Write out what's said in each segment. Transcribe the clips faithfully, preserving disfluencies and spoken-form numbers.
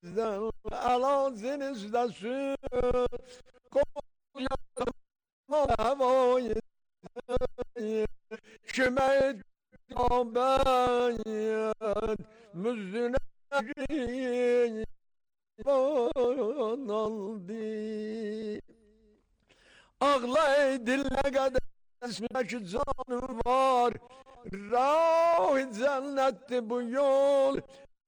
الان زنش هوای شمعت آباید مزدونه aldı. Ağlay diline kadar esmek canım var. Rah cennetti bu yol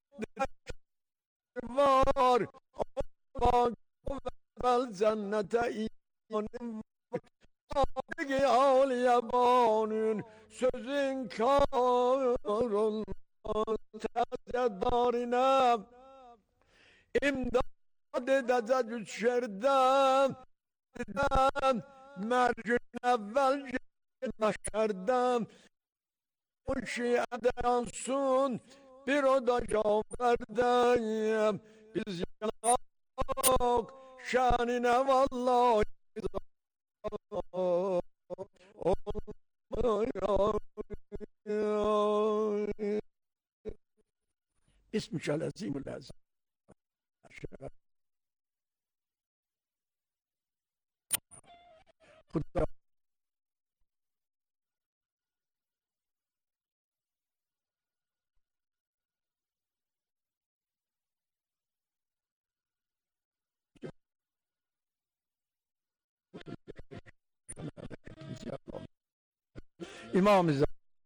var. Bak vel cennete imanım var. Abi al yabanın sözün kar olmaz. Tezye darine İmdad edecek üç şerden mercün evvel şerden o şiade yansın bir oda şaferdeyim biz yanak şanine vallahi İsmi lazim lazım خدا امام زمان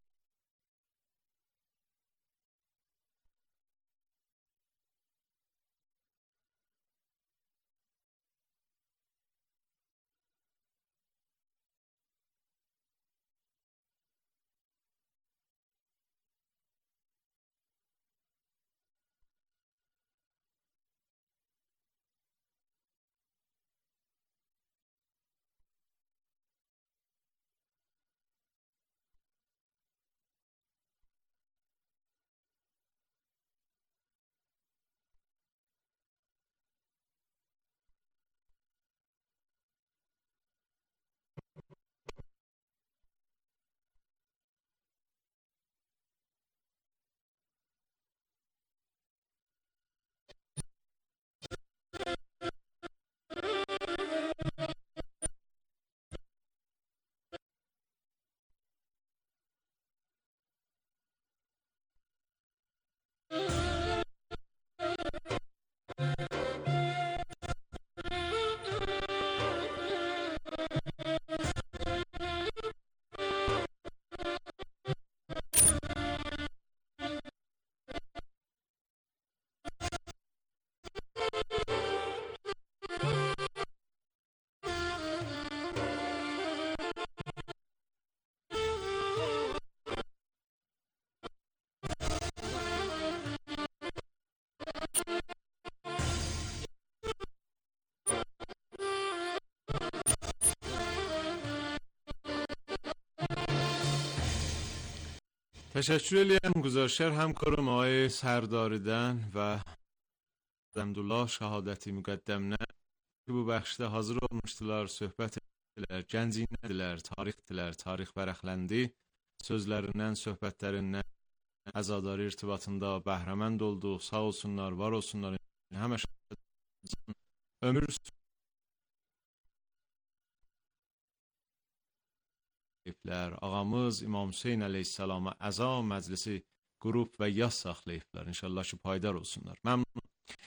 Teşekkür edirəm güzəştlər həmkarım ay Sərdaridən və Əbdullah şəhadəti müqəddəminə ki, bu bəxşdə hazır olmuşdular, söhbət etdilər, gəncinədilər, tarixdilər, tarix vərəqləndi, sözlərindən, söhbətlərindən əzadarı irtibatında bəhrəmənd olduq, sağ olsunlar, var olsunlar, həməşə ömür ağamız İmam Hüseyin əleyhissalama əza məclisi qrup və yaz saxlayıblar. İnşallah ki, paydar olsunlar. Məmnunum.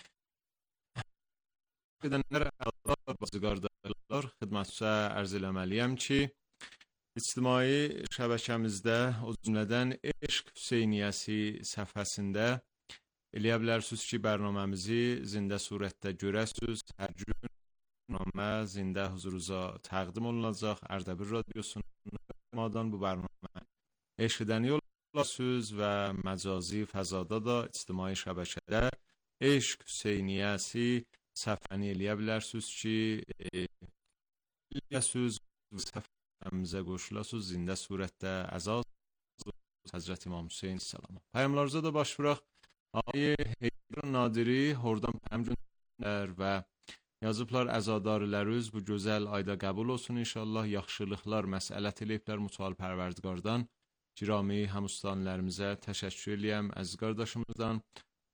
Edənlərə bazı qardaşlar xidmətçə ərz eləməliyəm ki, ictimai şəbəkəmizdə o cümlədən Eşq Hüseyniyyəsi səhifəsində eləyə bilərsiniz ki, bərnaməmizi zində surətdə görəsiniz. Hər gün bərnamə zində huzurunuza təqdim olunacaq. Ərdəbil radiosundan bu bərnamə eşidəni olasınız və məcazi fəzada da ictimai şəbəkədə Eşq Hüseyniyyəsi səhifəni eləyə bilərsiniz ki, eləyəsiniz və səhifəmizə qoşulasınız zində surətdə əzaz Həzrət İmam Hüseyin səlama. Pəyamlarınıza da başvuraq. Ağay Heydər Nadiri oradan pəyam göndərlər və yazıblar əzadariləriniz bu gözəl ayda qəbul olsun inşallah. Yaxşılıqlar məsələt eləyiblər mütəal pərverdigardan. Cirami həmüstanlərimizə təşəkkür eləyəm əziz qardaşımızdan.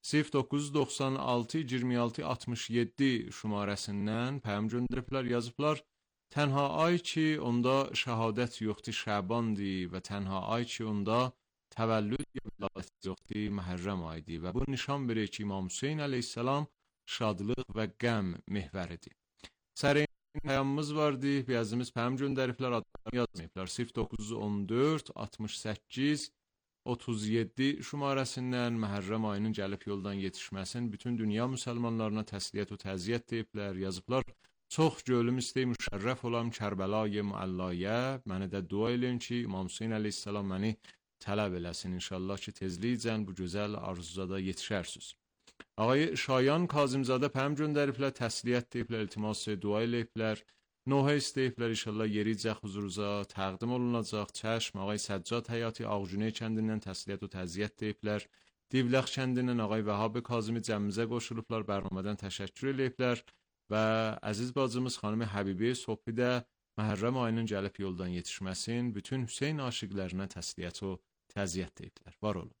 sıfır dokuz doxsan altı iyirmi altı altmış yeddi şumarəsindən pəyam göndəriblər, yazıblar. Tənha ay ki, onda şəhadət yoxdur, Şəbandır və tənha ay ki, onda təvəllüd yoxdur, Məhərrəm aydır və bu nişan verir ki, İmam Hüseyn əleyhissalam şadlıq və qəm mehvəridir. Sərin pəyamımız vardı, bəyazımız pəyam göndəriblər, adlarını yazmayıblar. sıfır doxuz on dörd altmış səkkiz otuz yeddi şumarəsindən Məhərrəm ayının gəlib yoldan yetişməsin, bütün dünya müsəlmanlarına təsliyyət və təziyyət deyiblər, yazıblar. Çox gölüm istəyim, müşərrəf olam Kərbəlayı müəllayə, məni də dua eləyin ki, İmam Hüseyn əleyhissalam məni tələb eləsin. İnşallah ki, tezlikcən bu gözəl arzuza da yetişərsiniz. Ağay Şayan Kazimzadə pəyam göndəriblər, təsliyyət deyiblər, iltimas dua eləyiblər. Nohə istəyiblər, inşallah yericək huzuruza təqdim olunacaq. Çəşm, ağay Səccad Həyati Ağcuney kəndindən təsliyyət və təziyyət deyiblər. Divləx kəndindən ağay Vəhab Kazimi cəmimizə qoşulublar, bərnamədən təşəkkür eləyiblər. Və əziz bacımız xanım Həbibi Sofi də Məhərrəm ayının gəlib yoldan yetişməsin, bütün Hüseyn aşiqlərinə təsliyyət və təziyyət deyiblər. Var olun.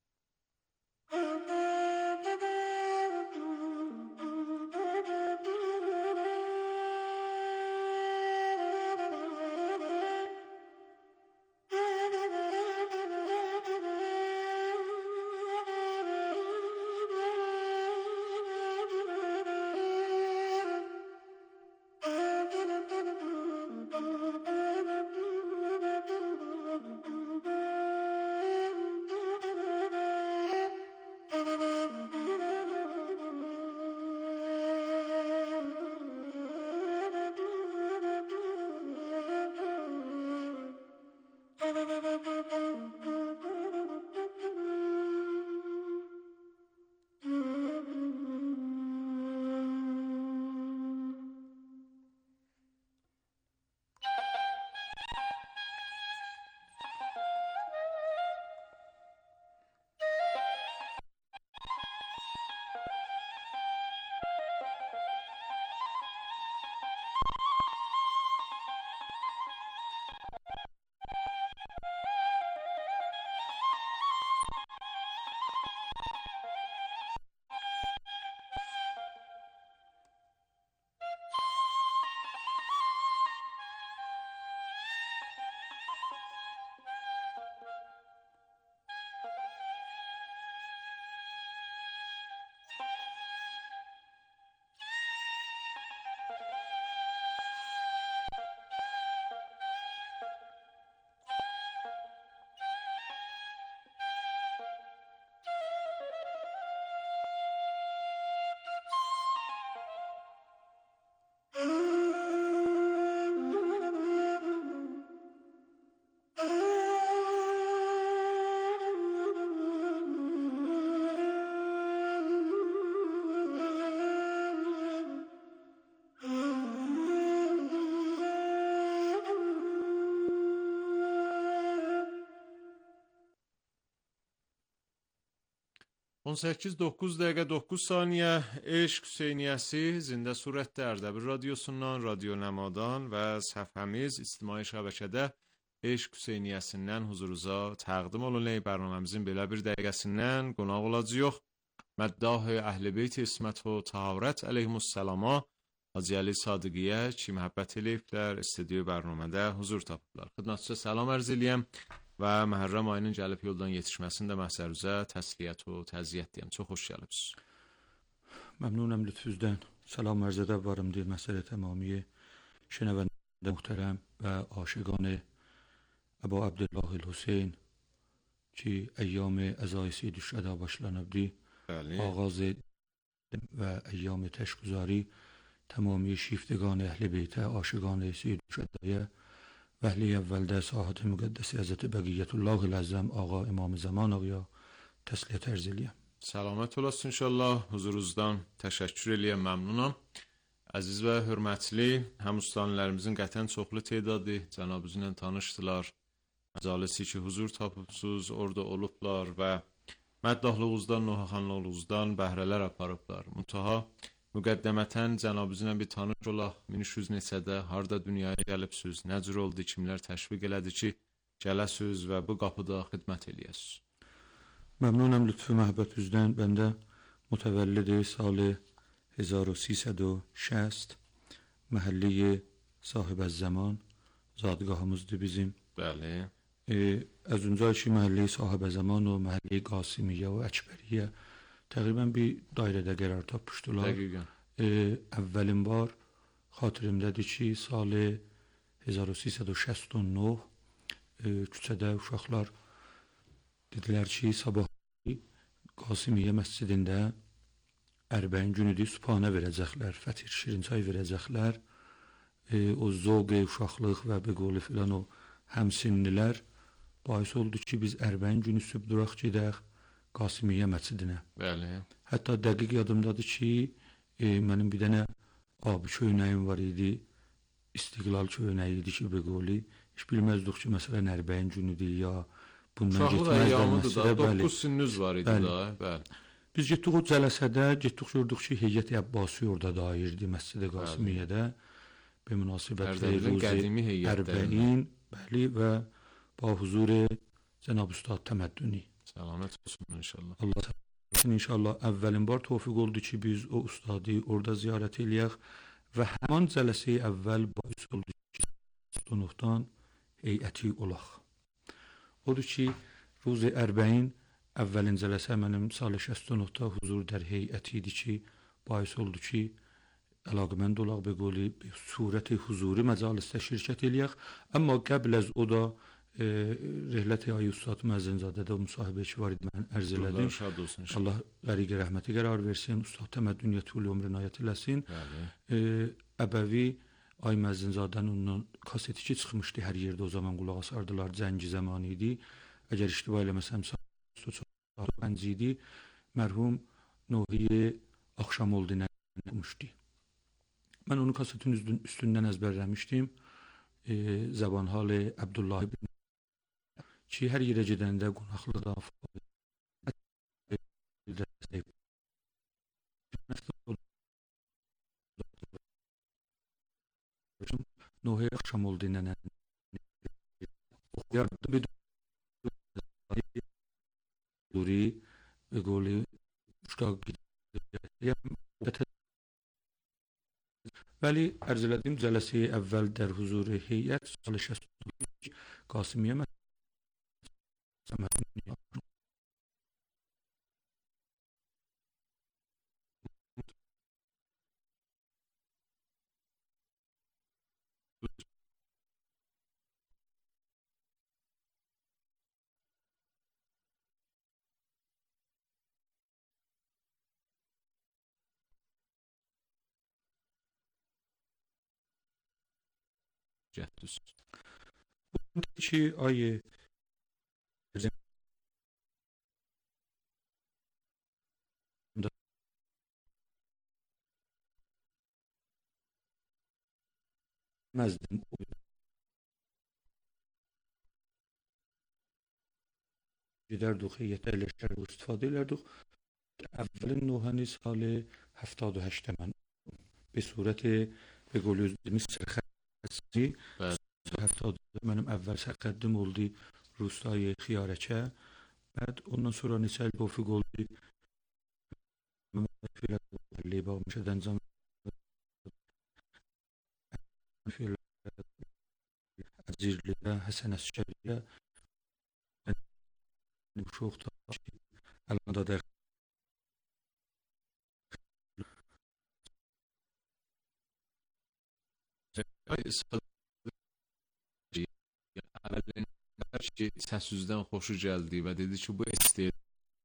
on səkkiz doqquz dəqiqə doqquz saniyə Eşq Hüseyniyəsi zində surətdə Ərdəbil radiosundan, Radio Nəmadan və səhifəmiz İctimai şəbəkədə Eşq Hüseyniyəsindən huzurunuza təqdim olunur. Bərnaməmizin belə bir dəqiqəsindən qonaq olacağıq. Məddah Əhl-i Beyt İsmət və Təharət əleyhimussalama Hacı Əli Sadiqiyə ki, məhəbbət eləyiblər, istədiyi bərnamədə huzur tapıblar. Xidmətçisə salam ərz eləyəm və Məhərrəm ayının gəlib yoldan yetişməsində də məhsərüzə təsliyyət və təziyyət deyəm. Çox xoş gəlibsiniz. Məmnunəm lütfüzdən. Salam ərz edə varım deyir məsələ tamamiyə şənəvəndə muhterəm və aşiqan Əbu Abdullah Hüseyn ki, əyyam əzai Seyyid Şühəda başlanıbdı. آغاز و ایام تشک‌گذاری تمامی شیفتگان اهل بیت عاشقان سید شهدای و اهل اول ساحت مقدس حضرت بقیت الله العظم آقا امام zaman ağaya təsliyyət ərz eləyəm. Səlamət olasın inşallah. Huzurunuzdan təşəkkür eləyəm, məmnunam. Əziz və hörmətli həmüslanlərimizin qətən çoxlu tedadı cənabınızla tanışdılar. Məcalisi ki, huzur tapıbsınız, orada olublar və məddahlığınızdan, nohaxanlığınızdan bəhrələr aparıblar. Muntaha müqəddəmətən cənabınızla bir tanış olaq. min üç yüz neçədə harda dünyaya gəlibsiniz, nə cür oldu, kimlər təşviq elədi ki, gələsiniz və bu qapıda xidmət eləyəsiniz. Məmnunam lütfü məhəbbət üzdən. Bəndə متولد سال هزار و سیصد و شصت، محله صاحب الزمان، زادگاهımızdı bizim. بله. از اونجا چی محله صاحب زمان و محله قاسمیه و اکبریه تقریبا bir dairede qərar tapmışdılar. Dəqiqən. Əvvəlin var xatirimdədir ki, salı هزار و سیصد و شصت و نه küçədə uşaqlar dedilər ki, sabah Qasimiyyə məscidində Ərbəyin günüdür, sübhanə verəcəklər, fətir, şirinçay verəcəklər. E, o zövq, uşaqlıq və beqoli filan o həmsinlilər bahis oldu ki, biz Ərbəyin günü sübh duraq gedək Qasimiyyə məscidinə. Bəli. Hətta dəqiq yadımdadır ki, e, mənim bir dənə abi köynəyim var idi, İstiqlal köynəyi idi ki, beqoli. Heç bilməzdik ki, məsələn, Ərbəyin günüdür ya bundan getməzlər məsələ. doqquz sinniz var idi bəli. da, bəli. Biz getdik o cələsədə, getdik gördük ki, Heyət-i Əbbasi orada dairdi Məscid-i Qasimiyyədə. Be münasibətlə Ruzi Ərbəin, bəli və ba huzur Cənab Ustad Təməddüni. Səlamət olsun inşallah. Allah olsun inşallah. Əvvəlin bar tövfiq oldu ki, biz o ustadı orada ziyarət eləyək və həman cələsəyə əvvəl bahis oldu ki, Donuqdan heyəti olaq. Odur ki, Ruzi Ərbəin əvvəlin cələsə mənim salı şəst və nöqtə huzur dər heyəti idi ki, bahis oldu ki, əlaqəmənd olaq beqoli surəti huzuri məcalisdə şirkət eləyək. Amma qəbl az o da e, Rehlət-i Ayı Ustad Məzzinzadədə müsahibə ki var idi, mən ərz elədim. Allah qəriqə rəhməti qərar versin, Ustad Təməddüniyə tül ömrü nayət eləsin. E, Əbəvi Ay Məzzinzadənin ondan kaseti ki çıxmışdı hər yerdə, o zaman qulaq asardılar, Cəngi zamanı idi. Əgər iştiba eləməsəm Bənci idi, mərhum Nuhiyə Axşam oldu nə olmuşdu. Mən onu kasetin üstündən əzbərləmişdim. E, Zəbanhalı Əbdullah ibn ki, hər yerə gedəndə qonaqlıqda Nuhiyə Axşam oldu nə oxuyardı bir دوری به قولی ولی عرض elədim cələsəyə əvvəl dər huzuri heyət salı şəst Qasimiyyə Cəhdüz. ki, ayı məzdim gedərdik, heyətə eləşərdik, istifadə elədik. Əvvəlin Nuhəni salı هفتاد و هشت mən به صورت به قول özümüz sərxəsi هفتاد mənim əvvəl sərxəddim oldu Rusiyaya xiyarəkə. Bəd ondan sonra neçə il tövfiq oldu Liba məşədən cəm Əzirliyə, Həsən Əskəriyə çoxda əlanda dər Əvvəlin hər şey səs-üzdən xoşu gəldi və dedi ki, bu istəyir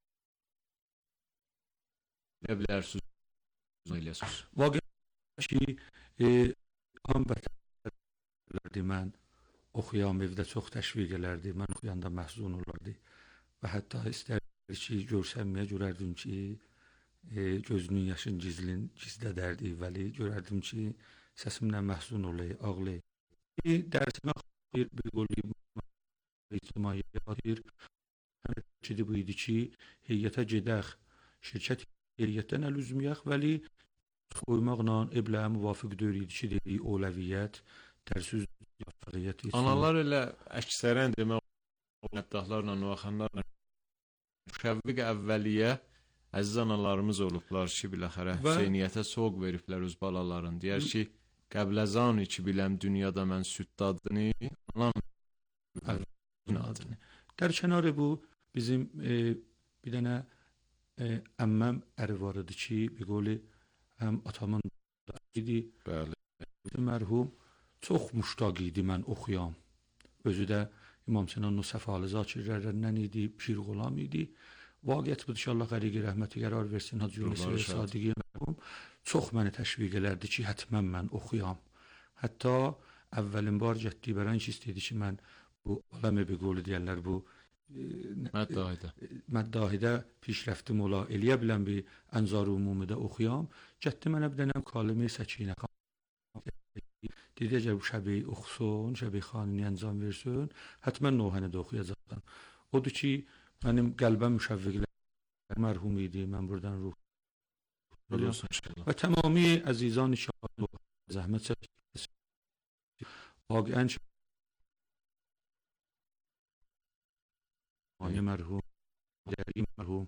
nə bilərsiniz eləsiniz. Vaqə ki, ham bətərlərdi mən oxuyam, evdə çox təşviq elərdi, mən oxuyanda məhzun olardı və hətta istərdi ki, görsəmməyə görərdim ki, e, gözünün yaşın gizlin, gizlədərdi vəli, görərdim ki, səsimlə məhzun olayı, ağlayı. Dərsimə bir bir qoli ictimaiyyədir. Həmçidi bu idi ki, heyətə gedək, şirkət heyətdən əl üzməyək, vəli qoymaqla ebləyə müvafiq döyür idi ki, dedik, oləviyyət, tərsüz heyəti. Analar elə əksərən demək, nəddahlarla, nuaxanlarla müşəvviq əvvəliyə Əziz analarımız olublar ki, biləxərə Və- Hüseyniyyətə soğuk veriblər öz balaların. Deyər ki, qəbləzan içi biləm dünyada mən süd dadını, anam adını. در کنار bu bizim e, bir dənə e, əmməm əri var idi ki, bir qoli həm atamın da idi, Bəli. mərhum çox müştaq idi mən oxuyam. Özü də İmam Sinan Nusəfalı zakirlərindən idi, Pir Qulam idi. Vaqiət budur ki, Allah qəriqi rəhməti qərar versin, Hacı Yunus Ruhları şad. Sadiqi mərhum çox məni təşviq elərdi ki, hətmən mən oxuyam. Hətta əvvəlin bar getdiyi bərən ki, istəyirdi ki, mən bu aləmi bir qolu deyərlər, bu e, Məddahida. məddahidə pişrəftim ola, eləyə bilən bir ənzar-ı umumidə oxuyam. Getdi mənə bir dənə kalimi Səkinə xanım dedi, əgər bu şəbi oxusun, şəbi xanini əncam versin, hətmən Nohəni də oxuyacaqsan. Odur ki, mənim qəlbəm müşəvviqlər mərhum idi, mən buradan ruh Olsun inşallah. və tamami əzizan inşallah zəhmət çəkir. Vaqiən Ay mərhum, Dəri mərhum,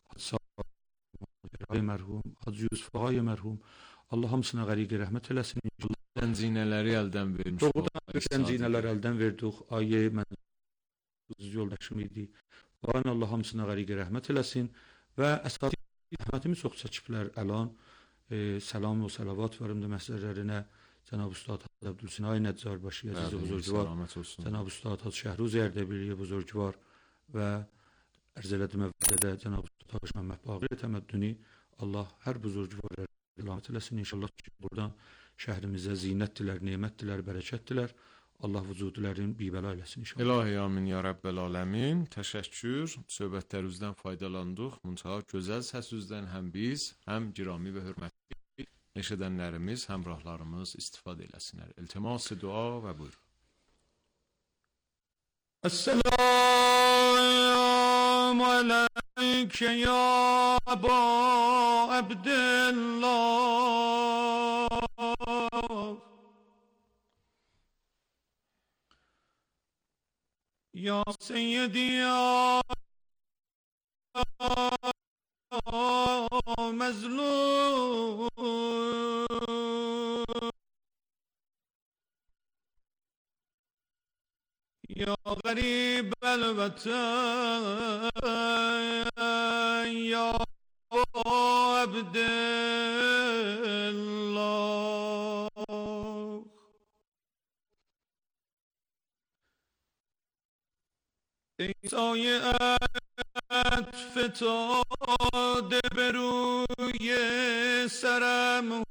Hacı mərhum, Hacı Yusuf Ağay mərhum. Allah hamısına qəriqi rəhmət eləsin. İnşallah Zəncinələri əldən vermiş. doğrudan oldular, bütün zinələr əldən verdik. Ayə mən yoldaşım idi. Və Allah hamısına qəriqi rəhmət eləsin və əsas rəhmətimi çox çəkiblər əlan. E, salam və salavat varım da məsələrinə Cənab Ustad Abdülsinay Nəccarbaşı əziz Bəli, buzurgvar. Səlamət olsun. Cənab Ustad Hacı Şəhruz Ərdəbiliyə buzurgvar və ərz elədim əvvəldə Cənab Ustad Hacı Məmməd Baqir Təməddüni Allah hər buzurgvara rəhmət eləsin. İnşallah ki, buradan şəhrimizə zinət dilər, nemət dilər, bərəkət dilər. Allah vücudlərin bibəla eləsin inşallah. İlahi amin ya Rəbbəl aləmin. Təşəkkür. Söhbətlərinizdən faydalandıq. Muntaha gözəl səsünüzdən həm biz, həm girami və hörmətli eşidənlərimiz, həmrahlarımız istifadə eləsinlər. İltimas-ı dua və buyur. السلام عليك يا أبا عبد الله يا سيدي يا مظلوم يا غريب الوطن يا عبد الله ای سایه عطف تاده به روی سرم